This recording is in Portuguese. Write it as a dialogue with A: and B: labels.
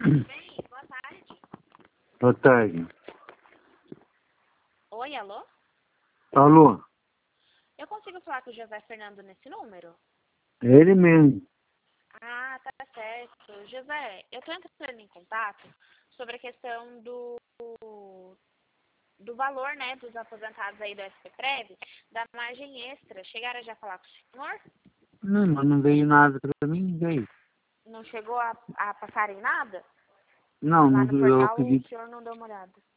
A: Bem, boa tarde.
B: Boa tarde.
A: Oi, alô?
B: Alô?
A: Eu consigo falar com o José Fernando nesse número?
B: É ele mesmo.
A: Ah, tá certo. José, eu tô entrando em contato sobre a questão do valor, né, dos aposentados aí do SPPREV, da margem extra. Chegaram já a falar com o senhor?
B: Não, mas não veio nada pra mim, veio.
A: Não chegou a passar em nada?
B: Não,
A: Lá no
B: eu
A: portal o
B: acredito.
A: senhor não deu uma olhada.